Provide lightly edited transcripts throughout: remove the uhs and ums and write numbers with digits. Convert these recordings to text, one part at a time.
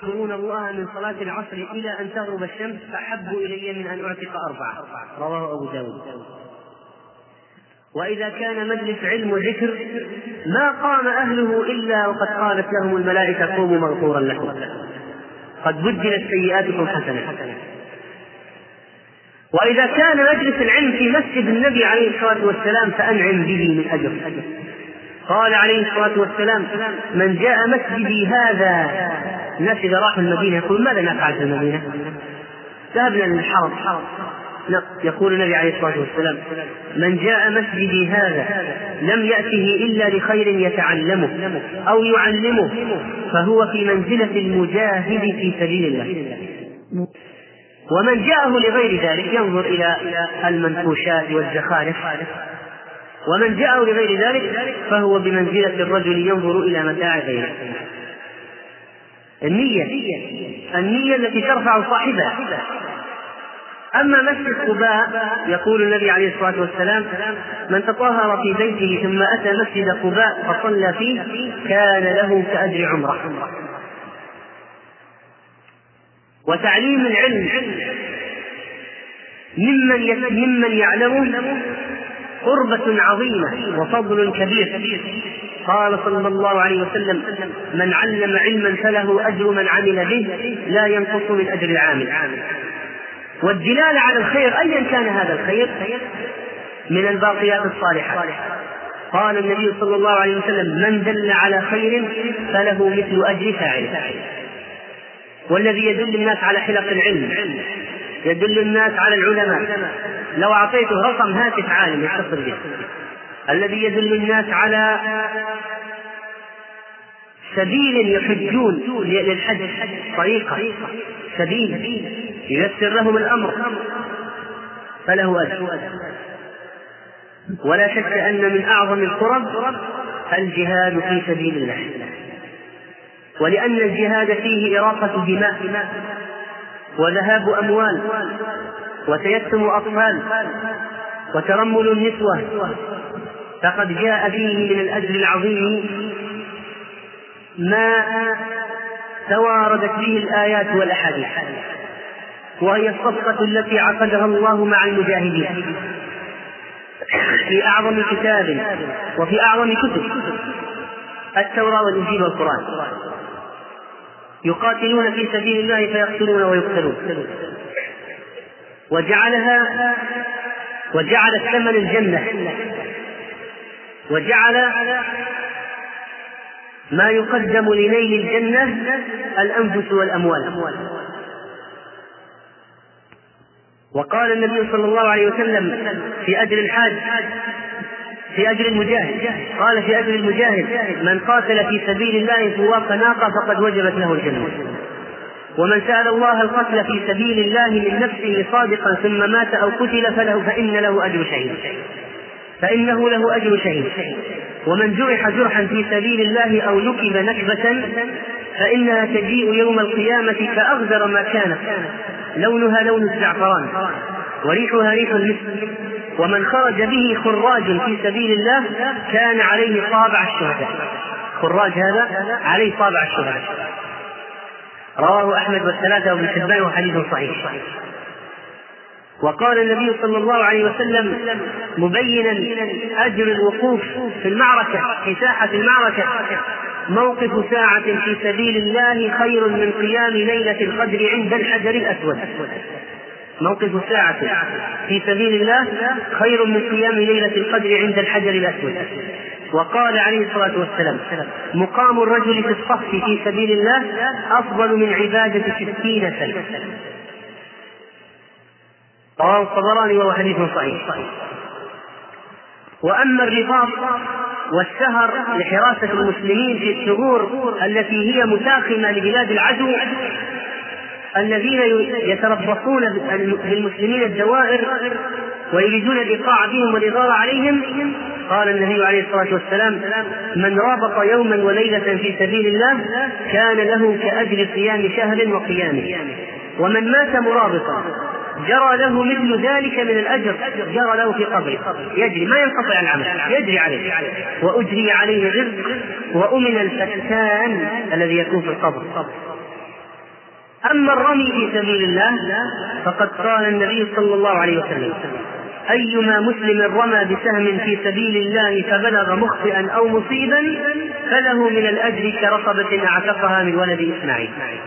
يذكرون الله من صلاة العصر إلى أن تغرب الشمس أحب إلي من أن أعتق 4. رواه أبو داود. وإذا كان مجلس علم وذكر ما قام أهله إلا وقد قالت لهم الملائكة قوموا مغفورا لكم قد بدلت سيئاتكم حسنات. وإذا كان مجلس العلم في مسجد النبي عليه الصلاة والسلام فأنعم به من أجر. قال عليه الصلاة والسلام من جاء مسجدي هذا، الناس إذا راحوا المدينة يقول ماذا نفعل في المدينة؟ ذهبنا للحرم. يقول النبي عليه الصلاة والسلام من جاء مسجدي هذا لم يأته إلا لخير يتعلمه أو يعلمه فهو في منزلة المجاهد في سبيل الله. ومن جاءه لغير ذلك ينظر إلى المنفوشات والزخارف، ومن جاءه لغير ذلك فهو بمنزلة الرجل ينظر إلى متاع غيره. النية التي ترفع صاحبها. أما مسجد قباء يقول النبي عليه الصلاة والسلام من تطهر في بيته ثم أتى مسجد قباء فصلى فيه كان له كأجر عمرة. وتعليم العلم ممن يعلمه قربة عظيمة وفضل كبير. قال صلى الله عليه وسلم من علم علما فله أجر من عمل به لا ينقص من أجر العامل. والدلالة على الخير أيا كان هذا الخير من الباقيات الصالحة. قال النبي صلى الله عليه وسلم من دل على خير فله مثل أجر فاعله. والذي يدل الناس على حلق العلم يدل الناس على العلماء، لو أعطيته رقم هاتف عالم يتصل به. الذي يدل الناس على سبيل يحجون للحج، طريقة سبيل ييسر لهم الأمر فله أجر. ولا شك أن من أعظم القرب الجهاد في سبيل الله، ولأن الجهاد فيه إراقة دماء وذهاب أموال وتيتم أطفال وترمل النسوة، فقد جاء فيه من الأجر العظيم ما تواردت به الآيات والأحاديث، وهي الصفقة التي عقدها الله مع المجاهدين في أعظم كتاب وفي أعظم كتب التوراة والإنجيل والقرآن. يقاتلون في سبيل الله فيقتلون ويقتلون، وجعل ثمن الجنة، وجعل ما يقدم لنيل الجنة الأنفس والأموال. وقال النبي صلى الله عليه وسلم في أجر الحاج في أجر المجاهد، قال في أجر المجاهد من قاتل في سبيل الله فواق ناقة فقد وجبت له الجنة. ومن سأل الله القتل في سبيل الله من نفسه صادقا ثم مات أو قتل فإنه له أجر شهيد. ومن جرح جرحا في سبيل الله أو نكب نكبة فإنها تجيء يوم القيامة كأغزر ما كانت، لونها لون الزعفران وريحها ريح المسك. ومن خرج به خراج في سبيل الله كان عليه طابع الشهداء. خراج هذا عليه طابع الشهداء. رواه أحمد والثلاثة وابن حبان وحديث صحيح. وقال النبي صلى الله عليه وسلم مبينا أجر الوقوف في المعركة في ساحة المعركة موقف ساعة في سبيل الله خير من قيام ليلة القدر عند الحجر الأسود. موقف ساعة في سبيل الله خير من قيام ليلة القدر عند الحجر الأسود. وقال عليه الصلاة والسلام مقام الرجل في الصف في سبيل الله أفضل من عبادة 60 سنة. رواه الطبراني وهو حديث صحيح. وأما الرباط والسهر لحراسة المسلمين في الثغور التي هي مساخمة لبلاد العدو الذين يتربصون بالمسلمين الدوائر ويريدون الإيقاع بهم والإغارة عليهم، قال النبي عليه الصلاة والسلام من رابط يوما وليلة في سبيل الله كان له كأجر صيام شهر وقيامه. ومن مات مرابطا جرى له مثل ذلك من الأجر جرى له في قبره، يجري ما ينقطع العمل، يجري عليه وأجري عليه الرزق وأمن الفتان الذي يكون في القبر. أما الرمي في سبيل الله فقد قال النبي صلى الله عليه وسلم: أيما مسلم رمى بسهم في سبيل الله فبلغ مخطئا أو مصيبا فله من الأجر كرقبة أعتقها من ولد إسماعيل.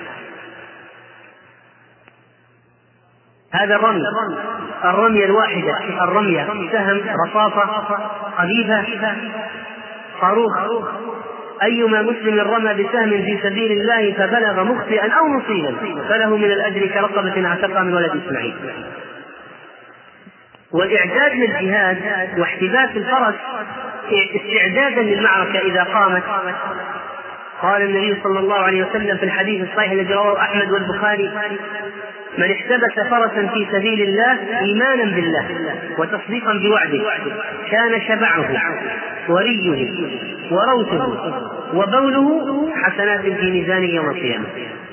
هذا الرمية الواحدة، الرمية سهم، رصافة، قذيفة، صاروخ. أيما مسلم رمى بسهم في سبيل الله فبلغ مخطئا أو مصيبا فله من الأجر كرقبة أعتقها من ولد إسماعيل. والإعداد للجهاد واحتباس الفرس استعدادا للمعركة إذا قامت. قال النبي صلى الله عليه وسلم في الحديث الصحيح الذي رواه أحمد والبخاري: من احتبس فرسا في سبيل الله إيمانا بالله وتصديقا بوعده كان شبعه وريه وروثه وبوله حسنات في ميزان يوم القيامة.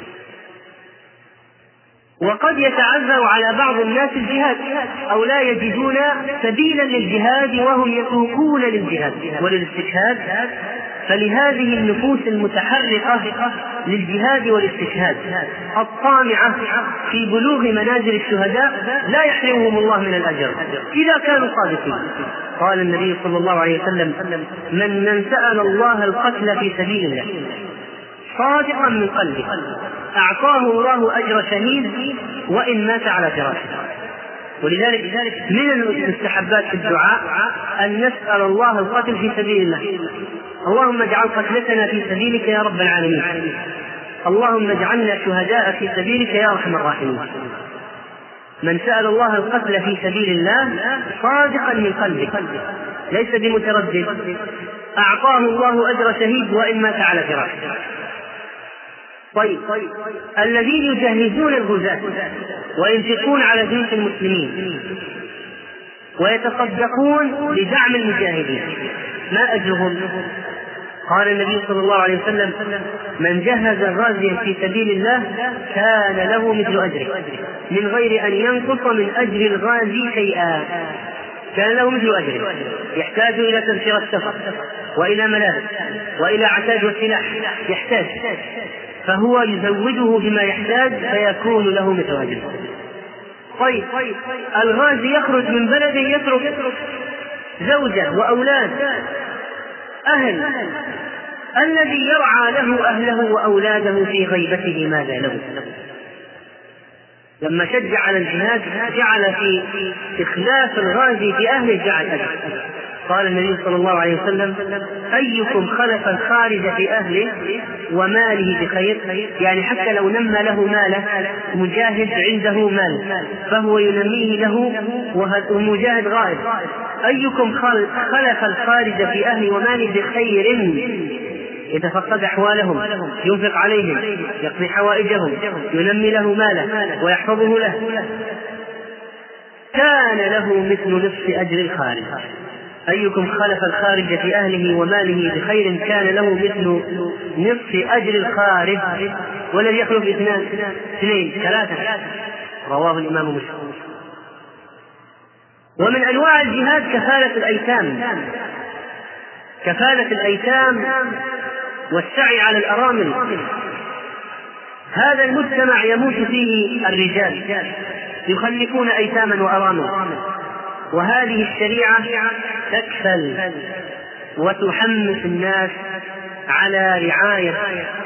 وقد يتعذر على بعض الناس الجهاد أو لا يجدون سبيلا للجهاد وهم يتوقون للجهاد وللاستشهاد، فلهذه النفوس المتحرقة للجهاد والاستشهاد الطامعة في بلوغ منازل الشهداء لا يحرمهم الله من الأجر إذا كانوا صادقين. قال النبي صلى الله عليه وسلم: من سأل الله القتل في سبيل الله صادقا من قلبه أعطاه الله أجر شهيد وإن مات على فراشه. ولذلك من المستحبات في الدعاء أن نسأل الله القتل في سبيل الله. اللهم اجعل قتلتنا في سبيلك يا رب العالمين، اللهم اجعلنا شهداء في سبيلك يا أرحم الراحمين. من سأل الله القتل في سبيل الله صادقا من قلبه ليس بمتردد أعطاه الله أجر شهيد وإن مات على فراشه. طيب، الذين يجهزون الغزاة وينفقون على جيش المسلمين ويتصدقون لدعم المجاهدين ما أجرهم؟ قال النبي صلى الله عليه وسلم: من جهز غازيا في سبيل الله كان له مثل أجره من غير أن ينقص من أجر الغازي شيئا. كان له مثل أجره، يحتاج إلى تذكرة سفر وإلى ملابس وإلى عتاد وسلاح يحتاج، فهو يزوده بما يحتاج فيكون له مثل أجره. طيب، الغازي يخرج من بلده يترك زوجة وأولاد أهل، الذي يرعى له أهله وأولاده في غيبته ماذا له؟ لما شجع على الجهاد جعل في إخلاف الغازي في أهله جعل أجر. قال النبي صلى الله عليه وسلم: أيكم خلف الخارج في أهله وماله بخير؟ يعني حتى لو نمى له ماله، مجاهد عنده مال فهو ينميه له ومجاهد غائب. أيكم خلف الخارج في أهله وماله بخير يتفقد أحوالهم، ينفق عليهم، يقضي حوائجهم، ينمي له ماله ويحفظه له، كان له مثل نصف أجر الخارج. أيكم خلف الخارج في أهله وماله بخير كان له مثل نصف أجر الخارج. والذي يخلف اثنين ثلاثة، رواه الإمام مسلم. ومن أنواع الجهاد كفالة الأيتام والسعي على الأرامل. هذا المجتمع يموت فيه الرجال يخلفون أيتاما وأرامل، وهذه الشريعة تكفل وتحمس الناس على رعاية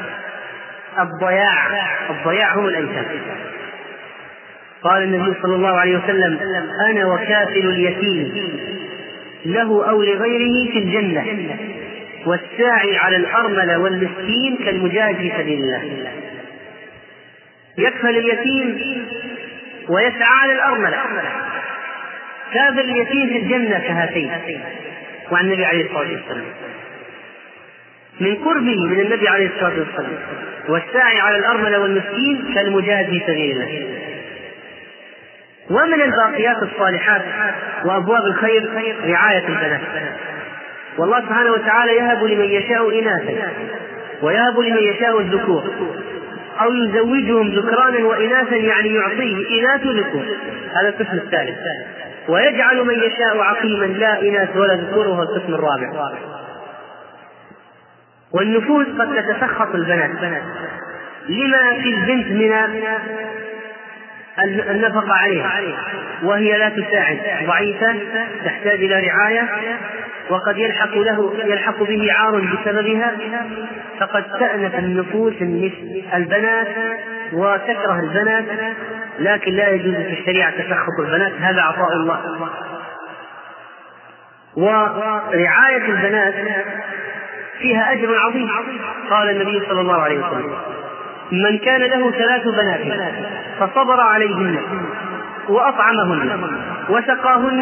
الضياع هم الأيتام. قال النبي صلى الله عليه وسلم: أنا وكافل اليتيم له أو لغيره في الجنة، والساعي على الأرملة والمسكين كالمجاهد في سبيل الله. يكفل اليتيم ويسعى على الأرملة. كافل اليتيم في الجنة كهاتين، وعن النبي عليه الصلاة والسلام من قربه من النبي عليه الصلاة والسلام. والساعي على الأرملة والمسكين كالمجاهد في سبيل الله. ومن الباقيات الصالحات وأبواب الخير رعاية البنات. والله سبحانه وتعالى يهب لمن يشاء إناثا ويهب لمن يشاء الذكور، أو يزوجهم ذكرانا وإناثا، يعني يعطيه إناث وذكور، هذا القسم الثالث. ويجعل من يشاء عقيما لا إناث ولا ذكور، وهو القسم الرابع. والنفوس قد تتسخط البنات لما في البنت من النفقة عليها، وهي لا تساعد، ضعيفة، تحتاج إلى رعاية، وقد يلحق به عار بسببها، فقد تأنف النفوس البنات وتكره البنات، لكن لا يجوز في الشريعة تسخط البنات، هذا عطاء الله. ورعاية البنات فيها أجر عظيم. قال النبي صلى الله عليه وسلم: من كان له 3 بنات فصبر عليهن وأطعمهن وسقاهن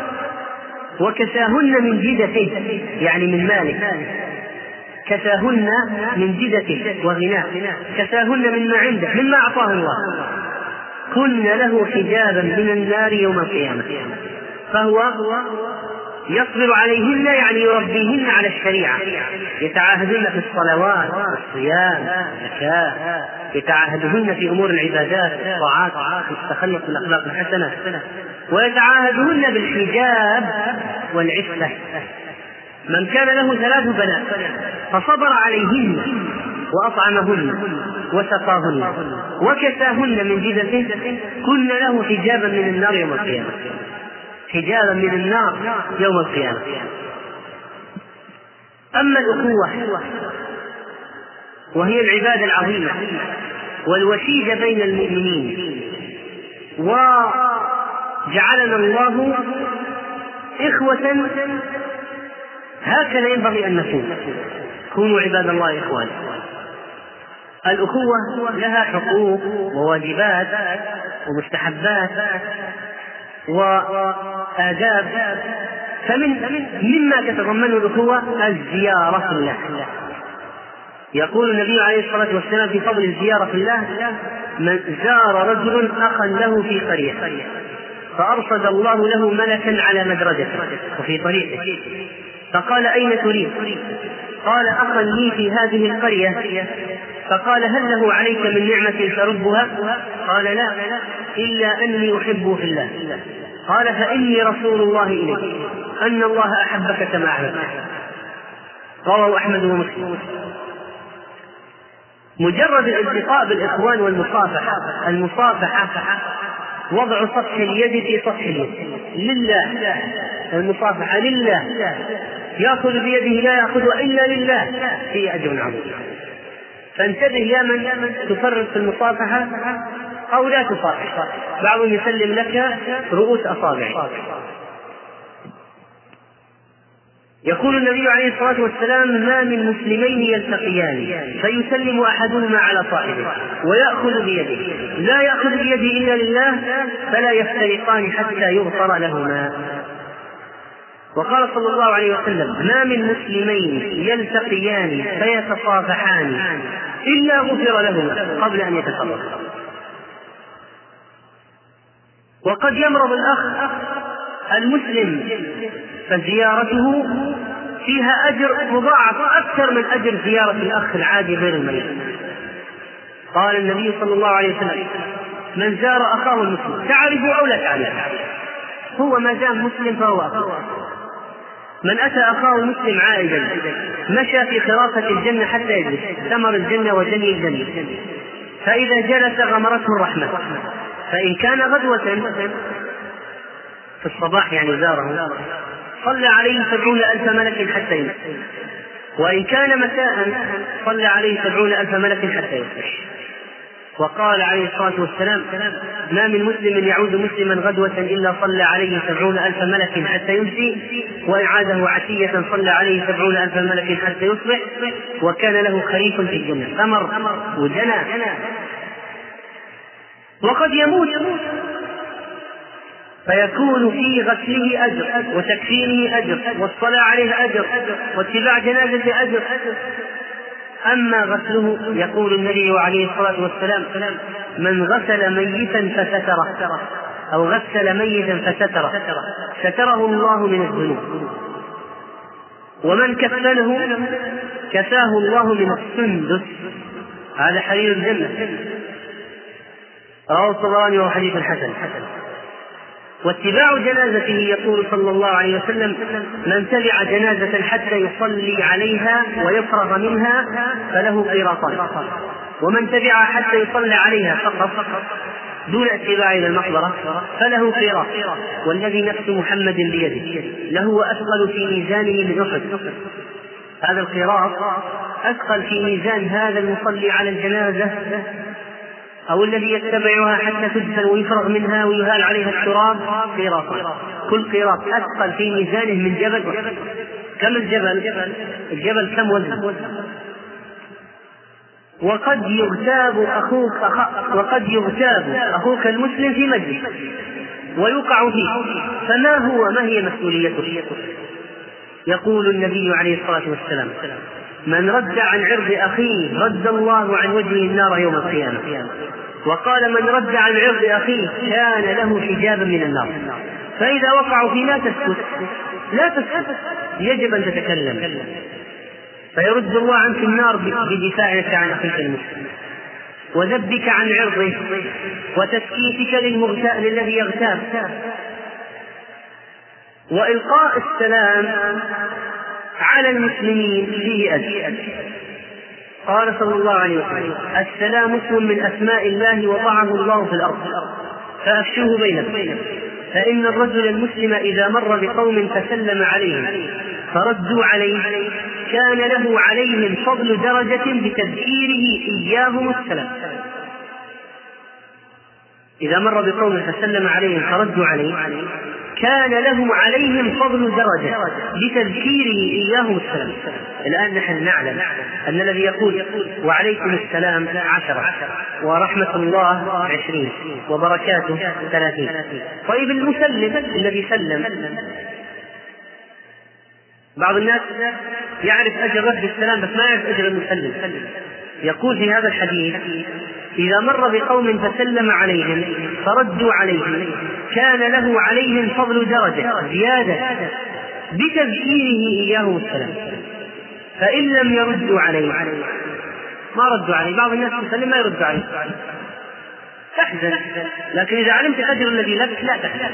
وكساهن من جدته، يعني من ماله، كساهن من جدته وغناه، كساهن مما عنده مما أعطاه الله، كن له حجابا من النار يوم القيامة. فهو يصبر عليهن، يعني يربيهن على الشريعة، يتعاهدهن في الصلوات والصيام والزكاة، يتعاهدهن في أمور العبادات والطاعات، التخلق بالأخلاق الحسنة، ويتعاهدهن بالحجاب والعفة. من كان له 3 بنات فصبر عليهن وأطعمهن وسقاهن وكساهن من جدته، كن له حجابا من النار يوم القيامة، حجابا من النار يوم القيامة. أما الأخوة وهي العبادة العظيمة والوشيجة بين المؤمنين، وجعلنا الله إخوة، هكذا ينبغي أن نكون، كونوا عباد الله إخوانا. الأخوة لها حقوق وواجبات ومستحبات وآداب، مما تتضمن الأخوة الزيارة في الله. يقول النبي عليه الصلاة والسلام في فضل الزيارة في الله: من زار رجل أخا له في قرية فأرصد الله له ملكا على مدرجته وفي طريقه، فقال: أين تريد؟ قال: أخا لي في هذه القرية. فقال: هل له عليك من نعمة تردها؟ قال: لا، إلا أني أحبه في الله. قال: فإني رسول الله إليك أن الله أحبك كما أحببت. رواه أحمد ومسلم. مجرد الالتقاء بالإخوان والمصافحة، المصافحة وضع سطح اليد في سطح اليد لله، المصافحة لله، يأخذ بيده لا يأخذ إلا لله، في أجر عظيم. فانتبه يا من تفرط في المصافحة أو لا تصافح، بعضهم يسلم لك رؤوس أصابع. يقول النبي عليه الصلاة والسلام: ما من مسلمين يلتقيان فيسلم أحدهما على صاحبه ويأخذ بيده، لا يأخذ بيده إلا لله، فلا يفترقان حتى يغفر لهما. وقال صلى الله عليه وسلم: ما من مسلمين يلتقيان فيتصافحان إلا غفر لهما قبل أن يتفرقا. وقد يمرض الأخ المسلم فزيارته فيها أجر مضاعف أكثر من أجر زيارة الأخ العادي غير المريض. قال النبي صلى الله عليه وسلم: من زار أخاه المسلم، تعرفه أو لا تعرفه، هو ما دام مسلم فهو أخاه. من أتى أخاه المسلم عائدا مشى في خرافة الجنة حتى يجلس ثمر الجنة وجني الجنة، فإذا جلس غمرته الرحمة. فإن كان غدوة في الصباح يعني زاره، صلى عليه 70,000 ملك حتى يمسي، وإن كان مساء صلى عليه 70,000 ملك حتى يصبح. وقال عليه الصلاة والسلام: ما من مسلم يعود مسلما غدوة إلا صلى عليه 70,000 ملك حتى يمسي، وإن عاده عشية صلى عليه 70,000 ملك حتى يصبح، وكان له خريف في الجنة، ثمر وجنى. وقد يموت فيكون في غسله أجر، وتكفينه أجر، والصلاة عليه أجر، واتباع جنازة أجر. أما غسله، يقول النبي عليه الصلاة والسلام: من غسل ميتا فستره، أو غسل ميتا فستره، ستره الله من الذنوب. ومن كفنه كفاه الله من السندس، هذا حرير الجنة. رواه الطبراني وهو حديث حسن. واتباع جنازته، يقول صلى الله عليه وسلم: من تبع جنازة حتى يصلي عليها ويفرغ منها فله قيراطان. ومن تبعها حتى يصلى عليها فقط دون اتباع إلى المقبرة فله قيراط، والذي نفس محمد بيده له أثقل في ميزانه من أحد. هذا القيراط أثقل في ميزان هذا المصلي على الجنازة أو الذي يتبعها حتى تدفن ويفرغ منها ويهال عليها التراب قيراطان، كل قيراط أثقل في ميزانه من جبل. كم الجبل كم وزن؟ وقد يغتاب أخوك المسلم في مجلس ويقع فيه، ما هي مسؤوليته؟ يقول النبي عليه الصلاة والسلام: من رد عن عرض أخيه رد الله عن وجهه النار يوم القيامة. وقال: من رد عن عرض أخيه كان له حجابا من النار. فإذا وقعوا فيه لا تسكت، يجب أن تتكلم، فيرد الله عنك النار بدفاعك عن أخيك المسلم وذبك عن عرضه وتسكيتك للذي يغتاب. وإلقاء السلام على المسلمين فيه أجر. قال صلى الله عليه وسلم: السلام اسم من أسماء الله وضعه الله في الأرض فأفشوه بينكم، فإن الرجل المسلم إذا مر بقوم فسلم عليهم فردوا عليه كان له عليهم فضل درجة بتذكيره إياهم السلام. إذا مر بقوم فسلم عليهم فردوا عليه كان له عليهم فضل درجة بتذكيره إياهم السلام. الآن نحن نعلم أن الذي يقول وعليكم السلام 10 ورحمة الله 20 وبركاته 30. طيب المسلم الذي سلم، بعض الناس يعرف أجر رد السلام بس ما يعرف أجر المسلم. يقول في هذا الحديث: إذا مر بقوم فسلم عليهم فردوا عليه كان له عليهم فضل درجة زيادة بتذكيره إياهم السلام، فإن لم يردوا عليه ما ردوا عليه. بعض الناس يسلم ما يردوا عليه تحزن، لكن إذا علمت أجر الذي لك لا تحزن.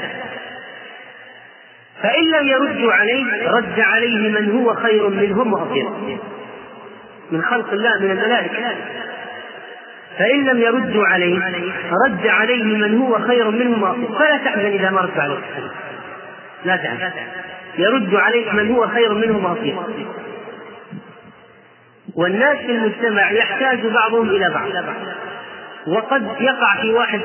فإن لم يردوا عليه رد عليه من هو خير منهم وأطيب من خلق الله من الملائكة. فإن لم يردوا عليه رد عليه من هو خير منهم وأطيب، فلا تحزن إذا ما ردوا عليه، لا تحزن، يرد عليك من هو خير منهم وأطيب. والناس في المجتمع يحتاج بعضهم إلى بعض، وقد يقع في واحد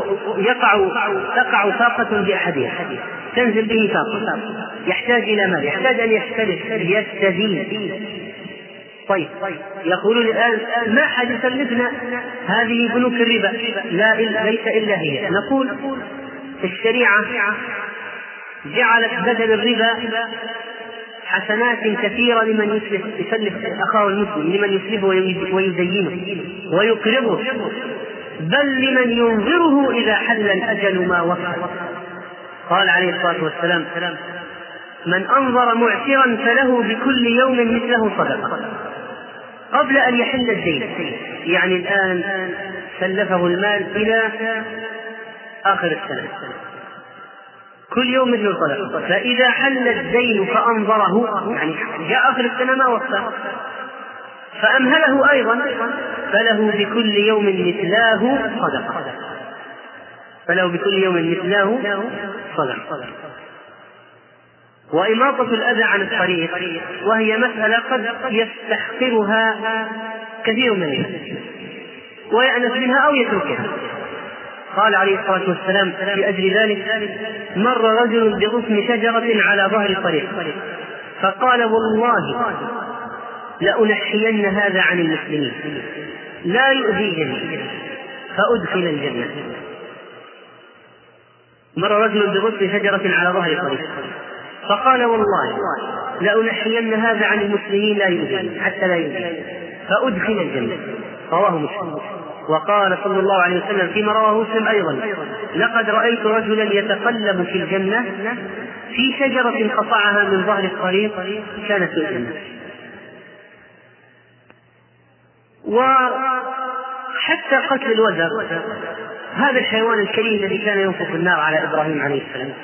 تقع طاقة بأحدها تنزل به طاقة، يحتاج إلى مال، يحتاج أن يستزيد. طيب يقولون الآن ما حد يسلفنا هذه بنوك الربا، لا ليس إلا هي. نقول الشريعة جعلت بدل الربا حسنات كثيرة لمن يسلف أخاه المسلم، لمن يسلفه ويزينه ويقرضه، بل لمن ينظره إذا حل الأجل ما وصل. قال عليه الصلاة والسلام: من أنظر معسرا فله بكل يوم مثله صدقة قبل أن يحل الدين. يعني الآن سلفه المال إلى آخر السنة، كل يوم مثل صدقة، فإذا حل الدين فأنظره يعني جاء آخر السنة ما وصل فأمهله أيضا فله بكل يوم مثله صدقة، فله بكل يوم مثله صدقة. وإماطة الأذى عن الطريق وهي مسألة قد يستحقرها كثير من الناس ويأنس منها أو يتركها. قال عليه الصلاة والسلام في أجل ذلك: مر رجل بغصن شجرة على ظهر الطريق فقال: والله لأنحين هذا عن المسلمين لا يؤذيهم فأدخل الجنة. مر رجل بغصن شجرة على ظهر الطريق فقال: والله لأنحين هذا عن المسلمين لا يؤذيهم حتى لا يؤذيهم فأدخل الجنة. رواه مسلم. وقال صلى الله عليه وسلم فيما رواه مسلم أيضا: لقد رأيت رجلا يتقلب في الجنة في شجرة قطعها من ظهر الطريق كانت في الجنة. وحتى قتل الوزر، هذا الحيوان الكريم الذي كان ينفخ النار على إبراهيم عليه السلام،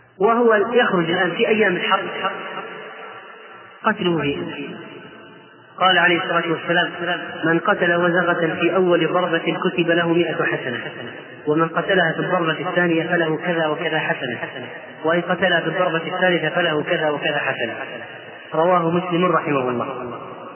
وهو يخرج الآن في أيام الحرب قتله فيه. قال عليه الصلاة والسلام: من قتل وزغة في أول ضربة كتب له 100 حسنة، ومن قتلها في الضربة الثانية فله كذا وكذا حسنة، وإن قتلها في الضربة الثالثة فله كذا وكذا حسنة. رواه مسلم رحمه الله.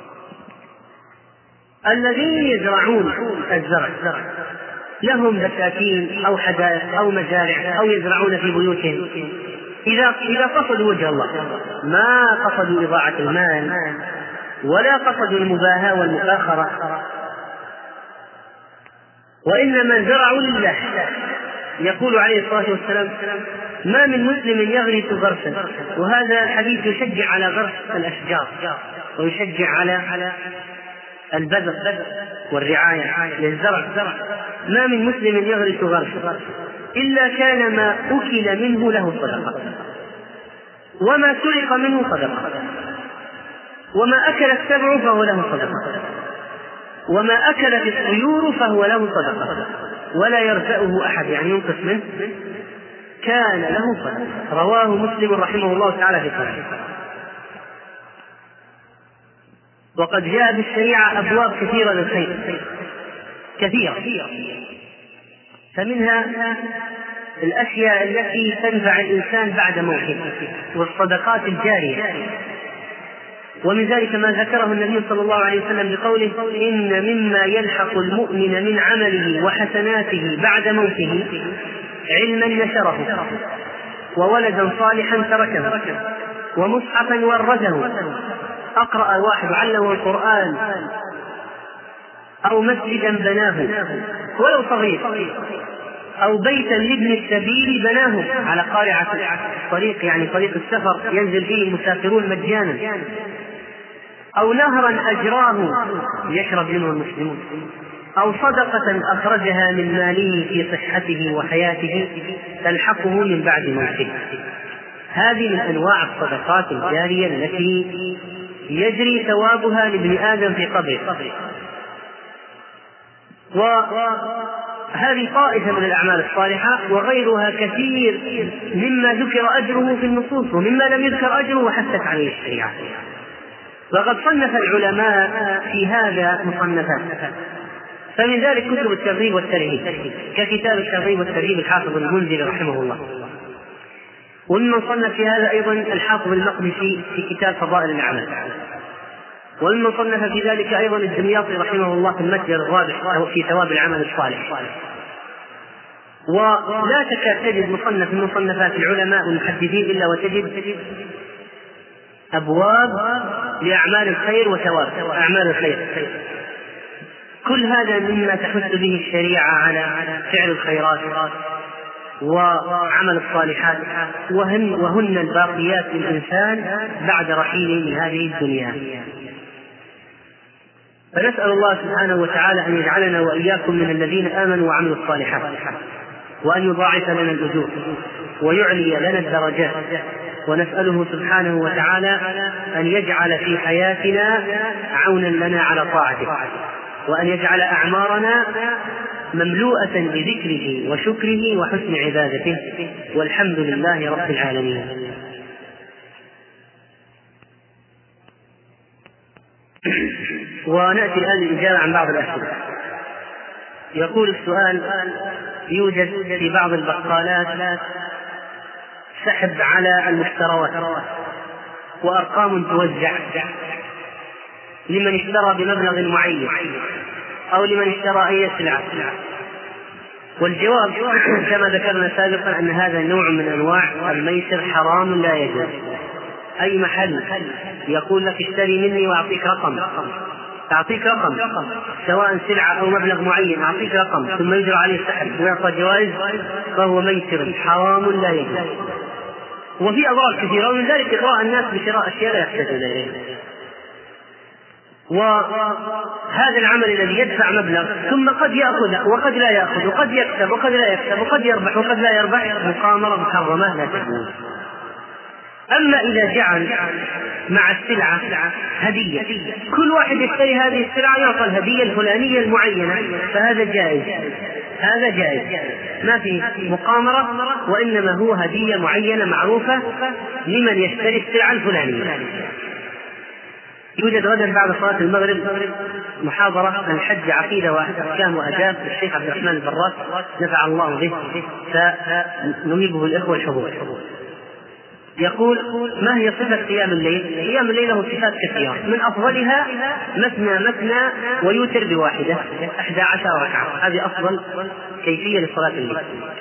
الذين يزرعون الزرع لهم بساتين أو حدائق أو مزارع أو يزرعون في بيوتهم، إذا قصدوا وجه الله، ما قصدوا إضاعة المال ولا قصدوا المباهاة والمفاخرة، وإنما زرعوا لله. يقول عليه الصلاة والسلام: ما من مسلم يغرس غرسا، وهذا الحديث يشجع على غرس الأشجار ويشجع على البذر والرعاية للزرع. ما من مسلم يغرس غرسا إلا كان ما أكل منه له صدقة، وما سرق منه صدقة، وما أكل السبع فهو له صدقة، وما أكلت الطيور فهو له صدقة، ولا يرفعه أحد يعني ينقص منه، كان له صدقة. رواه مسلم رحمه الله تعالى في صحيحه. وقد جاء بالشريعة أبواب كثيرة للخير، كثيرة، فمنها الأشياء التي تنفع الإنسان بعد موته والصدقات الجارية، ومن ذلك ما ذكره النبي صلى الله عليه وسلم بقوله: إن مما يلحق المؤمن من عمله وحسناته بعد موته علما نشره، وولدا صالحا تركه، ومصحفا ورثه، أقرأ واحد علمه القرآن، أو مسجدا بناه ولو صغير، أو بيتا لابن السبيل بناه على قارعة الطريق، يعني طريق السفر ينزل فيه المسافرون مجانا، أو نهرا أجراه يشرب منه المسلمون، أو صدقة أخرجها من ماله في صحته وحياته تلحقه من بعد موته. هذه من أنواع الصدقات الجارية التي يجري ثوابها لابن آدم في قبره. وهذه طائفة من الأعمال الصالحة، وغيرها كثير مما ذكر أجره في النصوص ومما لم يذكر أجره وحثت عليه الشريعة. وقد صنف العلماء في هذا مصنفات، فمن ذلك كتب الترغيب والترهيب ككتاب الترغيب والترهيب الحافظ المنذري رحمه الله، وممن صنف في هذا أيضا الحافظ المقدسي في كتاب فضائل الأعمال، وممن صنف في ذلك أيضا الدمياطي رحمه الله في المتجر الرابح في ثواب العمل الصالح. ولا تكاد تجد مصنف من مصنفات العلماء المحدثين إلا وتجد أبواب لأعمال الخير وثواب أعمال الخير. كل هذا مما تحث به الشريعة على فعل الخيرات وعمل الصالحات، وهن الباقيات للإنسان بعد رحيله من هذه الدنيا. فنسأل الله سبحانه وتعالى أن يجعلنا وإياكم من الذين آمنوا وعملوا الصالحات، وأن يضاعف لنا الأجور ويعلي لنا الدرجات، ونسأله سبحانه وتعالى أن يجعل في حياتنا عونا لنا على طاعته، وأن يجعل أعمارنا مملوءة بذكره وشكره وحسن عبادته، والحمد لله رب العالمين. ونأتي الآن للإجابة عن بعض الأسئلة. يقول السؤال: يوجد في بعض البقالات سحب على المشتريات وأرقام توزع لمن اشترى بمبلغ معين أو لمن اشترى أي سلعة. والجواب كما ذكرنا سابقا أن هذا نوع من أنواع الميسر حرام لا يجوز. أي محل يقول لك اشتري مني وأعطيك رقم، أعطيك رقم سواء سلعة أو مبلغ معين، أعطيك رقم ثم يجرى عليه السحب ويعطى جوائز، فهو ميسر حرام لا يجوز. وفي أضرار كثيرة، ومن ذلك إغراء الناس بشراء أشياء لا يحتاجون إليها. وهذا العمل الذي يدفع مبلغ ثم قد يأخذ وقد لا يأخذ، وقد يكسب وقد لا يكسب، وقد يربح وقد لا يربح، مقامرة محرمة لا تجوز. أما إذا جعل مع السلعة هدية، كل واحد يشتري هذه السلعة يعطى الهدية الفلانية المعينة، فهذا جائز، هذا جائز، ما في مقامرة، وإنما هو هدية معينة معروفة لمن يشتري السلعة الفلانية. يوجد غدا بعد صلاة المغرب محاضرة عن الحج عقيدة وأحكام وأداب للشيخ عبد الرحمن البراس نفع الله به، فنهيبه الإخوة الحضور. يقول: ما هي صفة قيام الليل؟ قيام الليل له صفات كثيرة، من أفضلها مثنى ويوتر بواحدة 11 ركعة، هذه أفضل كيفية لصلاة الليل،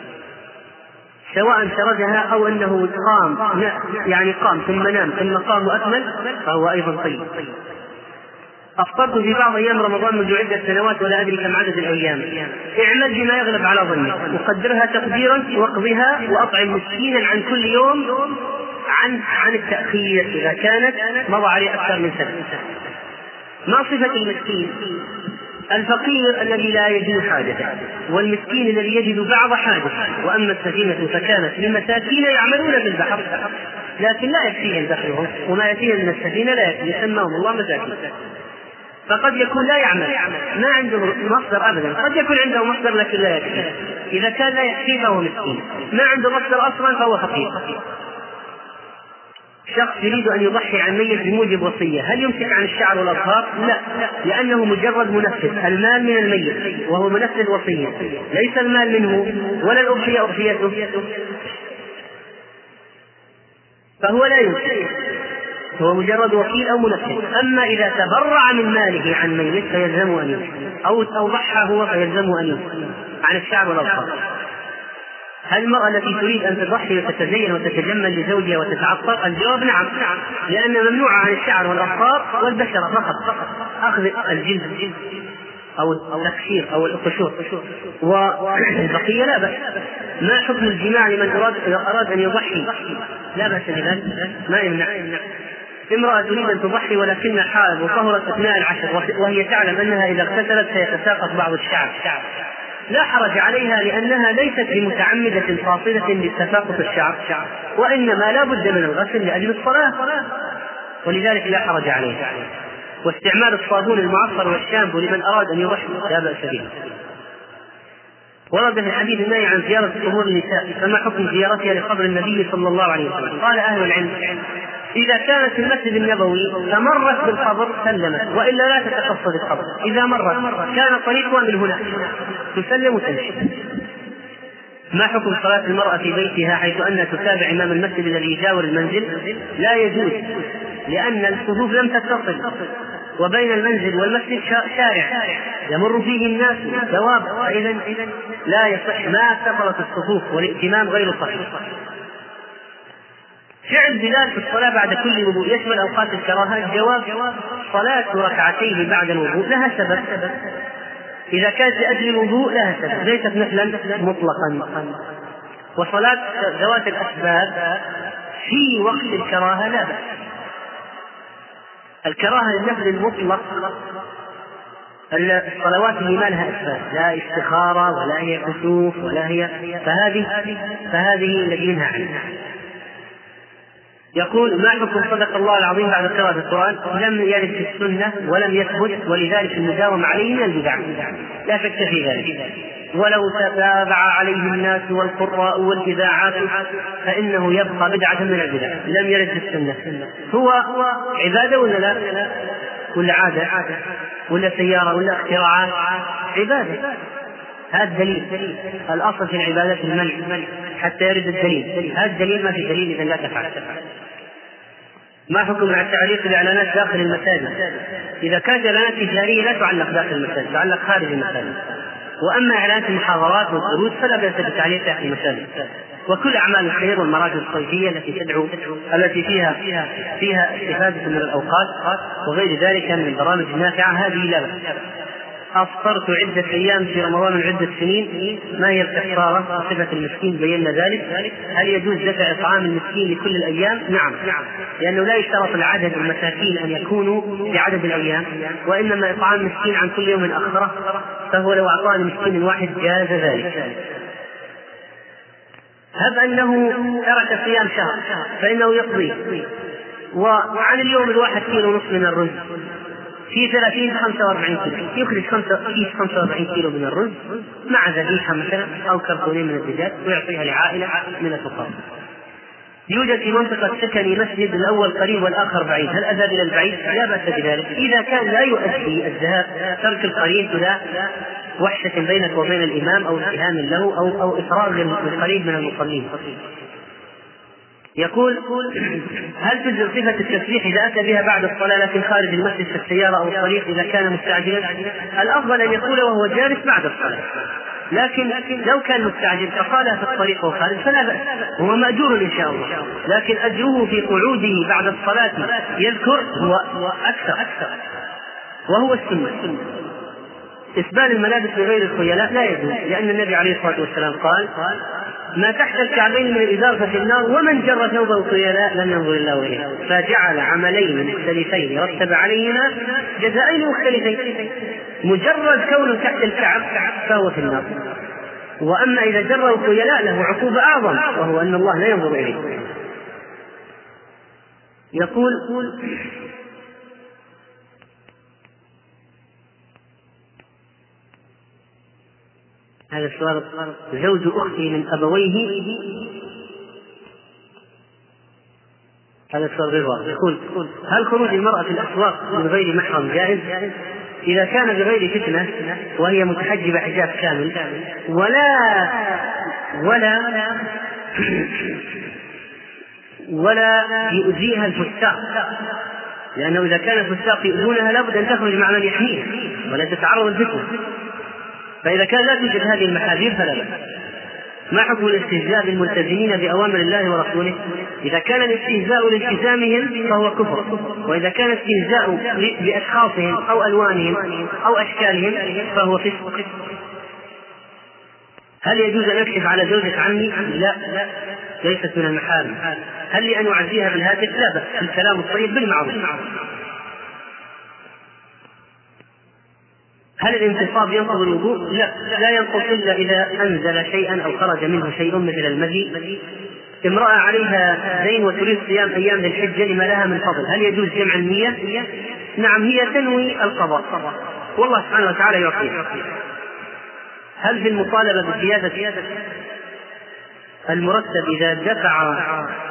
سواء سردها أو أنه قام ثم نام ثم قام وأكمل فهو أيضا طيب. أفطرت في بعض أيام رمضان منذ عدة سنوات ولا أدري كم عدد الأيام. اعمل بما يغلب على ظنك وقدرها تقديرا واقضها وأطعم مسكينا عن كل يوم عن التأخير إذا كانت مضى عليه أكثر من سنة. ما صفة المسكين؟ الفقير الذي لا يجد حاجته، والمسكين الذي يجد بعض حاجته. وأما السفينة فكانت لمساكين يعملون في البحر لكن لا يكفيهم دخلهم، وما يأتيهم من السفينة لا يكفي، سماهم الله مساكين. فقد يكون لا يعمل، ما عنده مصدر أبدا، قد يكون عنده مصدر لكن لا يكفي. إذا كان لا يكفي فهو مسكين، ما عنده مصدر أصلا فهو فقير. شخص يريد أن يضحي عن ميت بموجب وصية، هل يمسك عن الشعر والأظفار؟ لا، لأنه مجرد منفذ، المال من الميت وهو منفذ وصية، ليس المال منه ولا الأضحية أضحيته، فهو لا يمسك، هو مجرد وكيل أو منفذ. أما إذا تبرع من ماله عن ميت فيلزمه أن يمسك، أو ضحى هو فيلزمه أن يمسك عن الشعر والأظفار. هل المرأة التي تريد أن تضحي وتتزين وتتجمل لزوجها وتتعطر؟ الجواب نعم، لأن ممنوع عن الشعر والأظفار والبشرة فقط، أخذ الجلد أو التكسير أو القشور، والبقية لا بأس. ما حكم الجماع لمن أراد أن يضحي؟ لا بأس بذلك، ما يمنع. امرأة تريد أن تضحي ولكنها حائض وطهرت أثناء العشر وهي تعلم أنها إذا اغتسلت سيتساقط بعض الشعر، لا حرج عليها، لأنها ليست بمتعمدة قاصدة لتساقط الشعر، وإنما لا بد من الغسل لأجل الصلاة، ولذلك لا حرج عليها. واستعمال الصابون المعصر والشامبو لمن أراد أن يضحي لا بأس به. ورد في الحديث النهي عن زيارة قبور النساء، فما حكم زيارتها لقبر النبي صلى الله عليه وسلم؟ قال أهل العلم: إذا كانت في المسجد النبوي فمرت بالقبر سلمت، وإلا لا تتقصد القبر. إذا مرت كان طريقها من هنا تسلم وتمشي. ما حكم صلاة المرأة في بيتها حيث أنها تتابع إمام المسجد الذي يجاور المنزل؟ لا يجوز، لأن الصفوف لم تتصل، وبين المنزل والمسجد شارع يمر فيه الناس دواب، فإذا لا يصح، ما اتصلت الصفوف والائتمام غير صحيح. فعل بلال في الصلاة بعد كل وضوء يشمل أوقات الكراهة؟ الجواب: صلاة ركعتين بعد الوضوء لها سبب، إذا كانت لأجل الوضوء لها سبب، ليست نفلا مطلقا. وصلاة ذوات الأسباب في وقت الكراهة لا بأس. الكراهة للنفل المطلق الصلوات اللي ما لها أسباب، لا استخارة ولا هي كسوف ولا هي، فهذه التي منها عنها. يقول: ما حكم صدق الله العظيم بعد قراءة القرآن؟ لم يرد في السنة ولم يثبت، ولذلك المداومة عليه من البدع، لا شك في ذلك. ولو تتابع عليه الناس والقراء والإذاعات فإنه يبقى بدعة من البدع. لم يرد في السنة. هو عبادة ولا لا؟ ولا عادة ولا سيارة ولا اختراعات؟ عبادة. هذا الدليل، الأصل في العبادات المنع حتى يرد الدليل، هذا الدليل ما في دليل إذا لا تفعل. ما حكم التعليق الإعلانات داخل المساجد؟ إذا كانت إعلانات تجارية لا تعلق داخل المساجد، تعلق خارج المساجد. وأما إعلانات المحاضرات والدروس فلا بأس بالتعليق داخل المساجد. وكل أعمال الخير والمراكز الصيفية التي فيها استفادة من الأوقات وغير ذلك من البرامج النافعة هذه لا بأس. أفطرت عدة أيام في رمضان من عدة سنين، ما هي الكفارة؟ صفة المسكين بينا ذلك. هل يجوز دفع إطعام المسكين لكل الأيام؟ نعم، لأنه لا يشترط العدد المساكين أن يكونوا بعدد الأيام، وإنما إطعام مسكين عن كل يوم آخره، فهو لو أعطاه المسكين الواحد جاز ذلك. هب أنه ترك صيام شهر فإنه يقضي، وعن اليوم الواحد كيلو نصف من الرز في 30-45 كيلو، يخرج 45 كيلو من الرز مع ذبيحة مثلا أو كرتونين من الدجاج ويعطيها لعائلة من الفقراء. يوجد في منطقة سكني مسجد الأول قريب والآخر بعيد، هل أذهب إلى البعيد؟ لا بأس بذلك إذا كان لا يؤدي الذهاب ترك القريب إلى وحشة بينك وبين الإمام أو اتهام له أو إفراغ للقريب من المصلين. يقول: هل تجزئ صفة التسبيح إذا أتى بها بعد الصلاة لكن خارج المسجد في السيارة أو الطريق إذا كان مستعجلا؟ الأفضل أن يقول وهو جالس بعد الصلاة، لكن لو كان مستعجل فقالها في الطريق وخارج فلا بأس، هو مأجور إن شاء الله، لكن أجره في قعوده بعد الصلاة يذكر هو أكثر، وهو السنة. إسبال الملابس بغير الخيلاء لا يجوز، لأن النبي عليه الصلاة والسلام قال: ما تحت الكعبين من الإزار ففي النار، ومن جر ثوبه خيلاء لم ينظر الله إليه. فجعل عملين مختلفين رتب عليهما جزائين مختلفين، مجرد كونه تحت الكعب فهو في النار، وأما إذا جره خيلاء له عقوبة أعظم، وهو أن الله لا ينظر إليه. يقول: هذا السؤال: زوج أختي من أبويه، هذا السؤال غير واضح. يقول: هل خروج المرأة في الأسواق من غير محرم جائز؟ إذا كان بغير فتنة وهي متحجبة حجاب كامل ولا يؤذيها الفساق، لأنه إذا كان الفساق يؤذونها لابد أن تخرج مع من يحميها ولا تتعرض الفتنة، فإذا كان لا توجد هذه المحاذير فلا بأس. ما حكم الاستهزاء بالملتزمين بأوامر الله ورسوله؟ إذا كان الاستهزاء لالتزامهم فهو كفر، وإذا كان الاستهزاء بأشخاصهم أو ألوانهم أو أشكالهم فهو فسق. هل يجوز أن أكشف على زوجة عمي؟ لا، ليست من المحارم. هل لي أن أعزيها بالهاتف؟ لا بأس، الكلام الطيب بالمعروف. هل الانتصاب ينقض الوضوء؟ لا ينقض إلا إذا أنزل شيئا أو خرج منه شيء مثل المذي. امرأة عليها دين وتريد صيام أيام ذي الحجة لما لها من فضل، هل يجوز جمع النية؟ نعم، هي تنوي القضاء والله سبحانه وتعالى يعطيها. هل في المطالبة بزيادة المرتب إذا دفع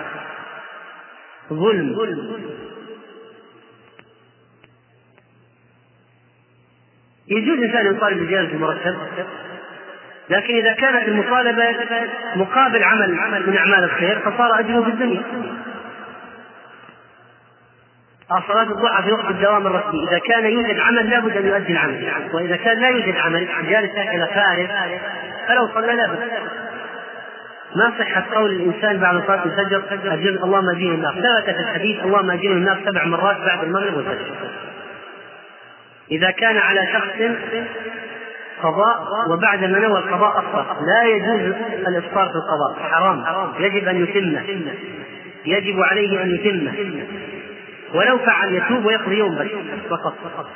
ظلم يجوز الإنسان يطالب بزيادة المرتب، لكن إذا كانت المطالبة مقابل عمل من أعمال الخير فصار أجره في الدنيا. صلاة الضحى في وقت الدوام الرسمي، إذا كان يوجد عمل لابد أن يؤدي العمل، وإذا كان لا يوجد عمل جالس إلى فارغ فلو صلى لا بأس. ما صحة قول الإنسان بعد صلاة الفجر: أجل اللهم أجير النار؟ ثبت في الحديث: اللهم أجير النار 7 مرات بعد المغرب والفجر. إذا كان على شخص قضاء وبعد ما نوى القضاء أفطر، لا يجوز الإفطار في القضاء، حرام، يجب أن يتمه، يجب عليه أن يتمه، ولو فعل يتوب ويقضي يوم بس فقط.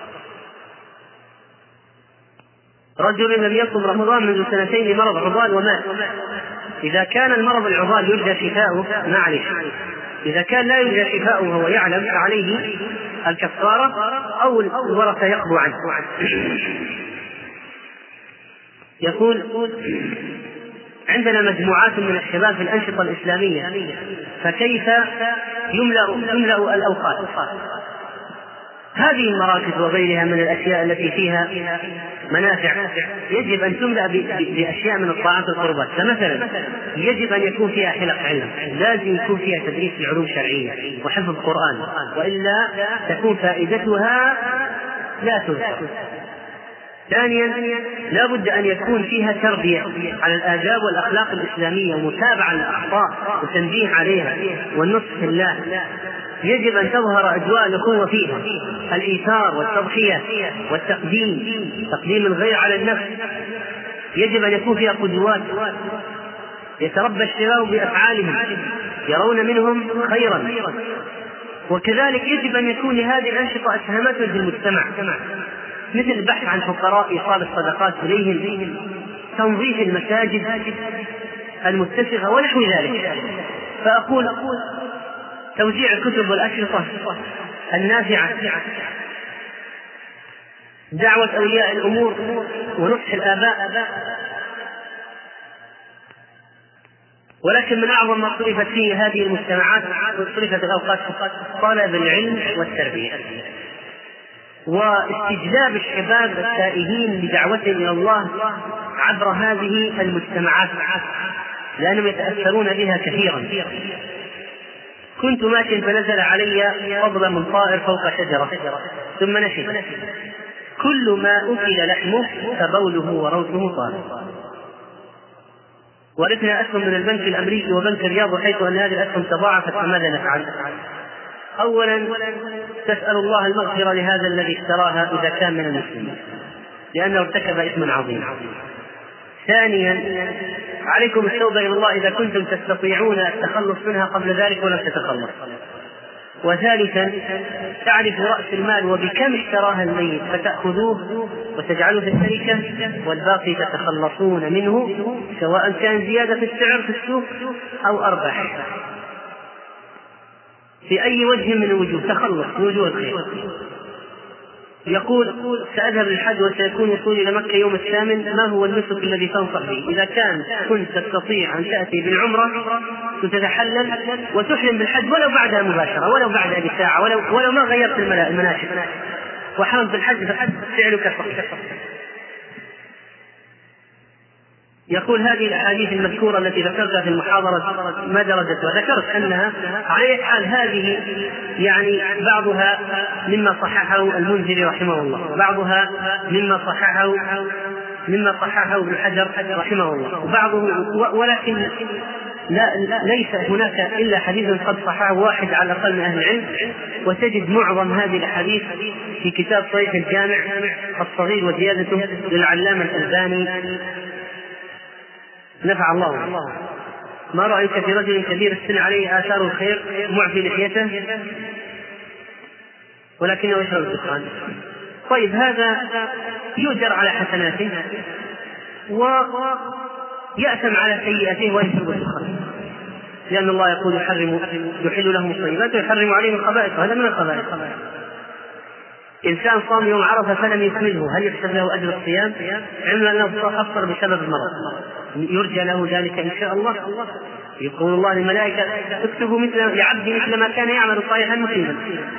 رجل لم يصم رمضان منذ 2 لمرض عضال ومات، إذا كان المرض العضال يرجى شفاؤه معلش، إذا كان لا يرجى شفاؤه وهو يعلم فعليه الكفارة أو الورثة يقضوا عنه. يقول: عندنا مجموعات من الشباب في الأنشطة الإسلامية، فكيف يملأ الأوقات؟ هذه المراكز وغيرها من الأشياء التي فيها منافع يجب أن تملأ بأشياء من الطاعات والقربات. فمثلا يجب أن يكون فيها حلق علم، لازم يكون فيها تدريس العلوم الشرعية وحفظ القرآن، وإلا تكون فائدتها لا تذكر. ثانيا لا بد أن يكون فيها تربية على الآداب والأخلاق الإسلامية ومتابعة للأخطاء وتنبيه عليها والنصح في الله. يجب أن تظهر أجواء الأخوة فيها، الإيثار والتضحية والتقديم، تقديم الغير على النفس. يجب أن يكون فيها قدوات يتربى الشباب بأفعالهم، يرون منهم خيرا. وكذلك يجب أن يكون لهذه الأنشطة أسهامات في المجتمع، مثل البحث عن فقراء، إيصال الصدقات إليهم، تنظيف المساجد المتسخة ونحو ذلك. فأقول توزيع الكتب والأشرطة النافعة، دعوة أولياء الأمور ونصح الآباء، ولكن من أعظم ما صرفت فيه هذه المجتمعات صرفت الأوقات طلب العلم والتربية واستجلاب الشباب التائهين بدعوتهم إلى الله عبر هذه المجتمعات، لأنهم يتأثرون بها كثيرا. كنت ماشيا فنزل علي فضل من طائر فوق شجرة ثم نشف، كل ما أكل لحمه فبوله وروثه طائر. ورثنا أسهم من البنك الأمريكي وبنك الرياض، حيث أن هذه الأسهم تضاعفت، فماذا نفعل؟ أولا تسأل الله المغفرة لهذا الذي اشتراها إذا كان من المسلمين، لأنه ارتكب إثما عظيما. ثانيا عليكم التوبة إلى الله إذا كنتم تستطيعون التخلص منها قبل ذلك ولم تتخلص. وثالثا تعرف رأس المال وبكم اشتراها الميت فتأخذوه وتجعلوه في الشركة، والباقي تتخلصون منه، سواء كان زيادة في السعر في السوق أو أرباح، في أي وجه من الوجوه تخلص من وجوه الخير. يقول سأذهب للحج وسيكون وصولي إلى مكة يوم 8، ما هو النسك الذي تنصح به؟ إذا كنت تستطيع أن تأتي بالعمرة وتتحلل وتحرم بالحج ولو بعدها مباشرة، ولو بعدها بساعة، ولو ما غيرت المناسك، وحرمت بالحج فعلك صحيح. يقول هذه الأحاديث المذكورة التي ذكرتها في المحاضرة ما درجتها؟ ذكرت أنها على حال هذه يعني بعضها مما صححه المنذري رحمه الله، بعضها مما صححه ابن حجر رحمه الله، وبعضه ولكن ليس هناك إلا حديث قد صححه واحد على الأقل من أهل العلم، وتجد معظم هذه الأحاديث في كتاب صحيح الجامع الصغير وزيادته للعلامة الألباني نفع الله. ما رأيك في رجل كبير السن عليه آثار الخير معفي لحيته ولكنه يشرب الدخان؟ طيب هذا يؤجر على حسناته ويأثم على سيئاته ويشرب الدخان، لأن الله يقول يحل لهم الطيبات ويحرم عليهم الخبائث، وهذا من الخبائث. إنسان صام يوم عرفة فلم يكمله، هل يحسب له أجر الصيام؟ علما أنه أفطر بسبب المرض، يرجى له ذلك إن شاء الله. يقول الله للملائكة اكتبوا لعبدي مثل ما كان يعمل صالحا مصيبا.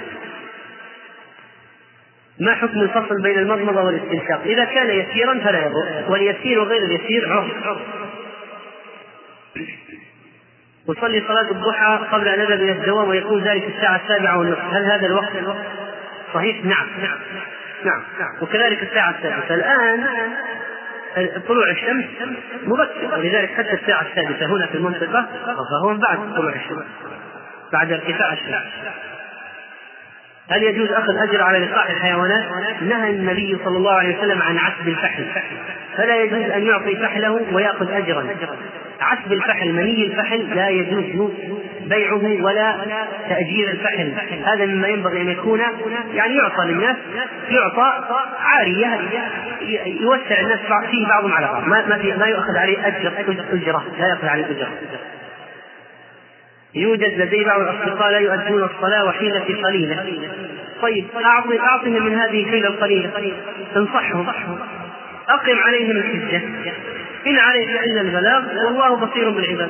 ما حكم الفصل بين المضمضة والاستنشاق؟ إذا كان يسيرا فلا يضر، واليسير وغير اليسير عرف. وصلي صلاة الضحى قبل أن أذهب إلى الدوام ويكون ذلك الساعة 7:30، هل هذا الوقت صحيح؟ نعم. وكذلك الساعة 7. الآن طلوع الشمس مبكر، ولذلك حتى الساعة 6 هنا في المنطقة فهو بعد طلوع الشمس، بعد ارتفاع الشمس. هل يجوز أخذ أجر على لقاح الحيوانات؟ نهى النبي صلى الله عليه وسلم عن عسب الفحل، فلا يجوز أن يعطي فحله ويأخذ أجرا. عسب الفحل، مني الفحل، لا يجوز بيعه ولا تأجير الفحل. هذا مما ينبغي أن يكون يعني يعطى للناس، يعطى عارية يوسع الناس فيه بعضهم على بعض، ما يؤخذ عليه أجرة، لا يأخذ عليه أجرة. يوجد لدي بعض الأصدقاء لا يؤدون الصلاة وحيلة قليلة. طيب أعطهم من هذه الحيلة القليلة، تنصحهم، أقم عليهم الحجة، إن عليك إلا البلاغ والله بصير بالعباد.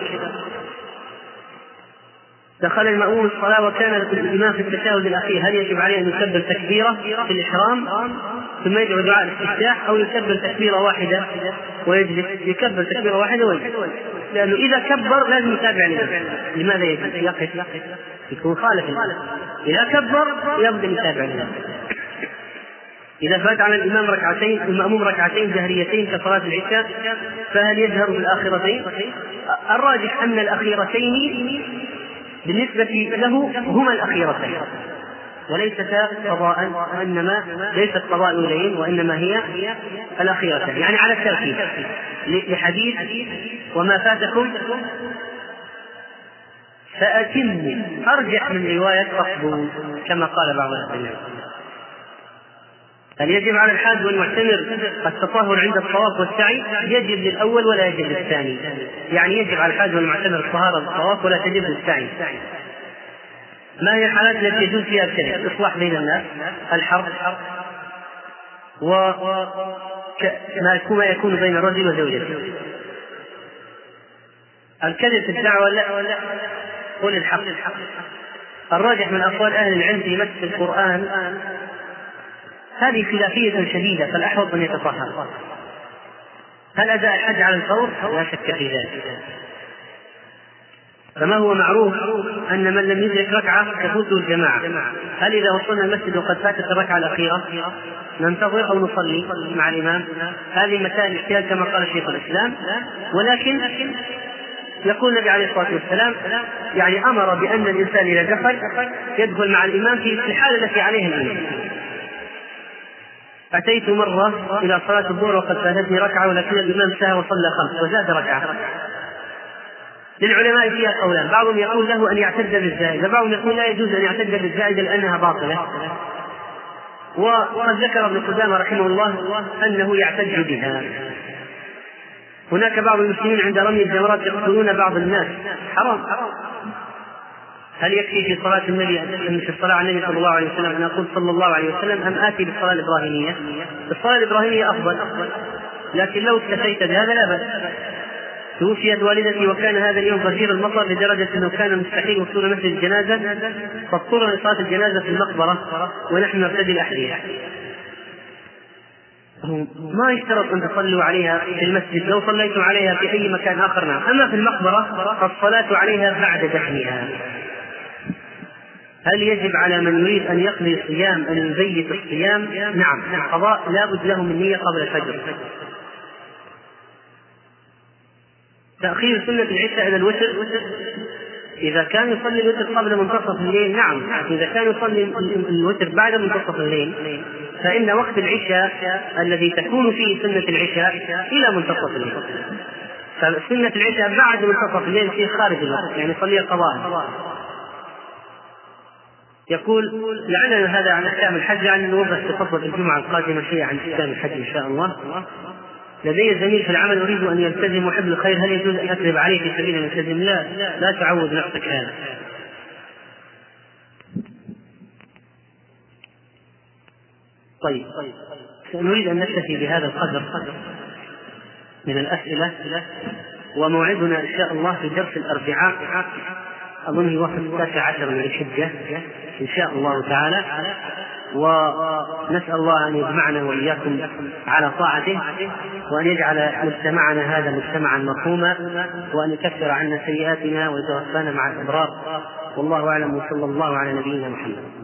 دخل المأموم الصلاة وكان الإمام في التشهد الأخير، هل يجب عليه أن يكبر تكبيرة في الإحرام ثم يدعو دعاء الاستفتاح، أو يكبر تكبيرة واحدة ويجلس؟ يكبر تكبيرة واحدة ويجلس، لأنه إذا كبر لازم يتابع الإمام. لماذا يقف؟ يكون خالف الإمام. إذا كبر يبدأ يتابع الإمام. إذا فات على الإمام ركعتين المأموم ركعتين جهريتين كصلاة العشاء، فهل يجهر بالآخرتين؟ الراجح أن الأخيرتين بالنسبة له هما الأخيرتين وليست قضاء، وإنما ليست قضاء الأولين وإنما هي الأخيرتين، يعني على الترتيب لحديث وما فاتكم فأتموا، أرجح من رواية فاقضوا كما قال بعض العلماء. هل يجب على الحاج والمعتمر التطهر عند الطواف والسعي؟ يجب للأول ولا يجب للثاني، يعني يجب على الحاج والمعتمر الطهارة للطواف ولا تجب للسعي. ما هي الحالات التي يجوز فيها الكذب؟ الإصلاح بين الناس، الحرب، وما يكون بين الرجل وزوجته. الكذب في الدعوة لا، قل الحق. الراجح من أقوال أهل العلم في مس القرآن هذه خلافية شديدة، فالأحوط أن يتطهر. هل أداء الحج على الفور؟ لا شك في ذلك. فما هو معروف أن من لم يدرك ركعة تفوته الجماعة. هل إذا وصلنا المسجد وقد فاتت الركعة الأخيرة ننتظر أو نصلي مع الإمام؟ هذه مسائل اجتهاد كما قال شيخ الإسلام، ولكن يقول النبي عليه الصلاة والسلام يعني أمر بأن الإنسان إذا دخل يدخل مع الإمام في الحالة التي عليها الإمام. أتيت مرة إلى صلاة الظهر وقد فاتتني ركعة ولكن الإمام سهى وصلى خمس وزاد ركعة. للعلماء فيها قولان، بعضهم يقول له أن يعتد بالزائدة، بعضهم يقول لا يجوز أن يعتد بالزائدة لأنها باطلة، وقد ذكر ابن قدامة رحمه الله أنه يعتد بها. هناك بعض المسلمين عند رمي الجمرات يقتلون بعض الناس، حرام. هل يكفي في صلاة النبي في الصلاة على النبي صلى الله عليه وسلم أن أقول صلى الله عليه وسلم أم آتي بالصلاة الإبراهيمية؟ الصلاة الإبراهيمية أفضل، لكن لو اكتفيت بهذا لا بأس. توفيت والدتي وكان هذا اليوم غزير المطر لدرجة أنه كان مستحيل وصول مسجد الجنازة، فاضطرنا لصلاة الجنازة في المقبرة ونحن نرتدي الأحذية. ما يشترط أن تصلوا عليها في المسجد، لو صليتم عليها في أي مكان آخر نعم، أما في المقبرة فالصلاة عليها بعد دفنها. هل يجب على من يريد أن يقضي الصيام أن يبيت الصيام؟ نعم، القضاء لا بد له من نية قبل الفجر. تأخير سنة العشاء إلى الوتر إذا كان يصلي الوتر قبل منتصف الليل نعم، إذا كان يصلي الوتر بعد منتصف الليل فإن وقت العشاء الذي تكون فيه سنة العشاء إلى منتصف الليل، فسنة العشاء بعد منتصف الليل في خارج الوقت، يعني صلي قضاء. يقول لعلنا هذا عن أحكام الحج، عن نوضح في خطبة الجمعة القادمة شيء عن أحكام الحج إن شاء الله. لدي زميل في العمل أريد أن يلتزم وحب الخير، هل يجوز أن أكذب عليه في سبيل أن يلتزم؟ لا تعود نفسك هذا. طيب نريد أن نكتفي بهذا القدر من الأسئلة، وموعدنا إن شاء الله في درس الأربعاء أظن يوافق 19 من الحجة إن شاء الله تعالى، ونسأل الله أن يجمعنا وإياكم على طاعته، وأن يجعل مجتمعنا هذا مجتمعا مرحوما، وأن يكفر عنا سيئاتنا ويتوفانا مع الأبرار. والله أعلم، وصلى الله على نبينا محمد.